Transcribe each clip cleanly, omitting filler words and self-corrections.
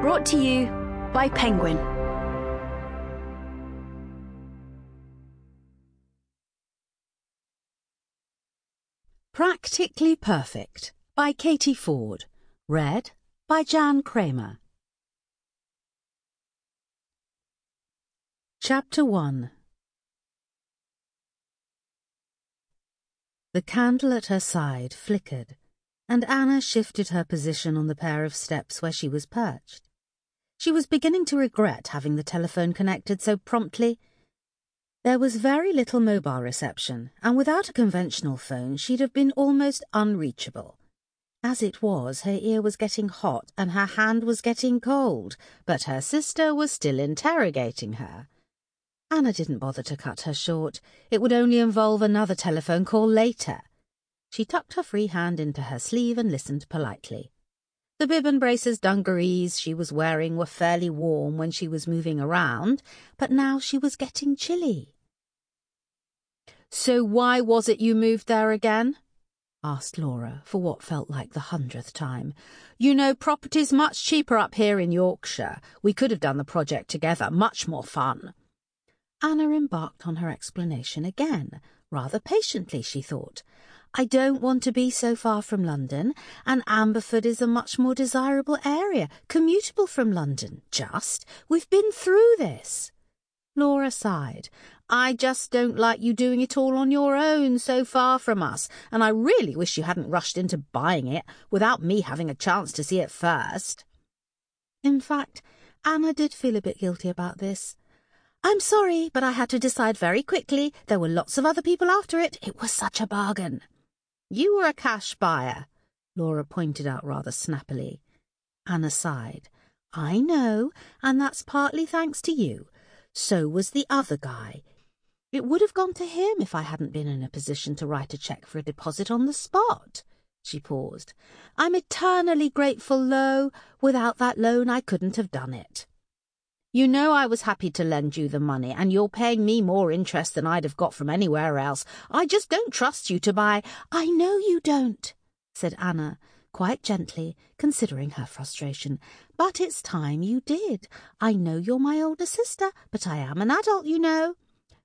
Brought to you by Penguin. Practically Perfect by Katie Ford. Read by Jan Kramer. Chapter 1. The candle at her side flickered, and Anna shifted her position on the pair of steps where she was perched. She was beginning to regret having the telephone connected so promptly. There was very little mobile reception, and without a conventional phone she'd have been almost unreachable. As it was, her ear was getting hot and her hand was getting cold, but her sister was still interrogating her. Anna didn't bother to cut her short. It would only involve another telephone call later. She tucked her free hand into her sleeve and listened politely. The bib and braces dungarees she was wearing were fairly warm when she was moving around, but now she was getting chilly. "So why was it you moved there again?" asked Laura, for what felt like the 100th time. "You know, property's much cheaper up here in Yorkshire. We could have done the project together, much more fun." Anna embarked on her explanation again, rather patiently, she thought. "I don't want to be so far from London, and Amberford is a much more desirable area, commutable from London. We've been through this." Laura sighed. "I just don't like you doing it all on your own, so far from us, and I really wish you hadn't rushed into buying it without me having a chance to see it first." In fact, Anna did feel a bit guilty about this. "I'm sorry, but I had to decide very quickly. There were lots of other people after it. It was such a bargain." "You were a cash buyer," Laura pointed out rather snappily. Anna sighed. "I know, and that's partly thanks to you. So was the other guy. It would have gone to him if I hadn't been in a position to write a cheque for a deposit on the spot." She paused. "I'm eternally grateful, though. Without that loan, I couldn't have done it." "You know I was happy to lend you the money, and you're paying me more interest than I'd have got from anywhere else. I just don't trust you to buy—" "I know you don't," said Anna, quite gently, considering her frustration. "But it's time you did. I know you're my older sister, but I am an adult, you know."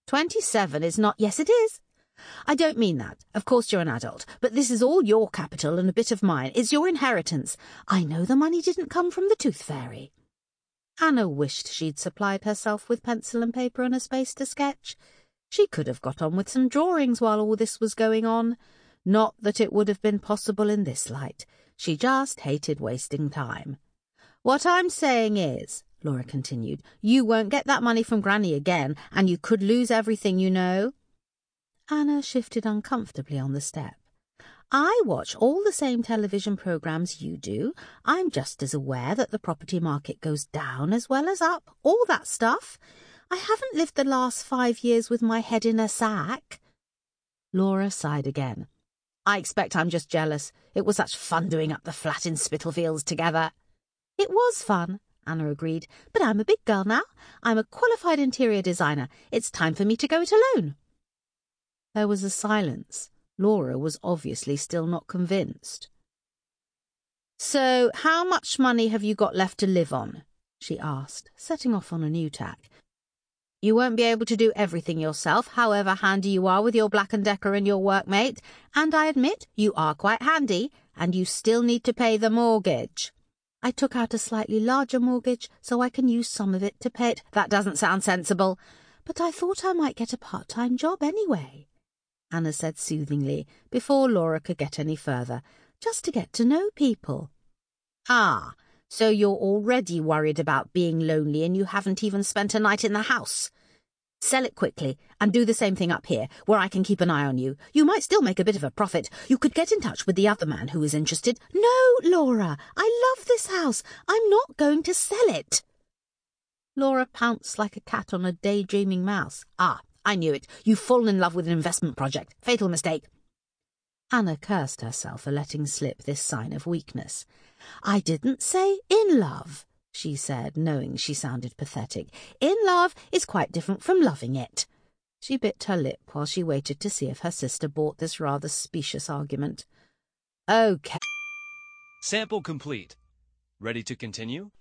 27 is not— "Yes, it is." "I don't mean that. Of course you're an adult, but this is all your capital and a bit of mine. It's your inheritance. I know the money didn't come from the Tooth Fairy." Anna wished she'd supplied herself with pencil and paper and a space to sketch. She could have got on with some drawings while all this was going on. Not that it would have been possible in this light. She just hated wasting time. "What I'm saying is," Laura continued, "you won't get that money from Granny again, and you could lose everything, you know." Anna shifted uncomfortably on the step. "I watch all the same television programmes you do. I'm just as aware that the property market goes down as well as up, all that stuff. I haven't lived the last 5 years with my head in a sack." Laura sighed again. "I expect I'm just jealous. It was such fun doing up the flat in Spitalfields together." "It was fun," Anna agreed, "but I'm a big girl now. I'm a qualified interior designer. It's time for me to go it alone." There was a silence. Laura was obviously still not convinced. "So, how much money have you got left to live on?" she asked, setting off on a new tack. "You won't be able to do everything yourself, however handy you are with your Black & Decker and your workmate, and I admit you are quite handy, and you still need to pay the mortgage." "I took out a slightly larger mortgage so I can use some of it to pay it." "That doesn't sound sensible." "But I thought I might get a part-time job anyway," Anna said soothingly, before Laura could get any further, "just to get to know people." "Ah, so you're already worried about being lonely and you haven't even spent a night in the house. Sell it quickly and do the same thing up here, where I can keep an eye on you. You might still make a bit of a profit. You could get in touch with the other man who is interested." "No, Laura, I love this house. I'm not going to sell it." Laura pounced like a cat on a daydreaming mouse. "Ah, I knew it. You've fallen in love with an investment project. Fatal mistake." Anna cursed herself for letting slip this sign of weakness. "I didn't say in love," she said, knowing she sounded pathetic. "In love is quite different from loving it." She bit her lip while she waited to see if her sister bought this rather specious argument. "Okay." Sample complete. Ready to continue?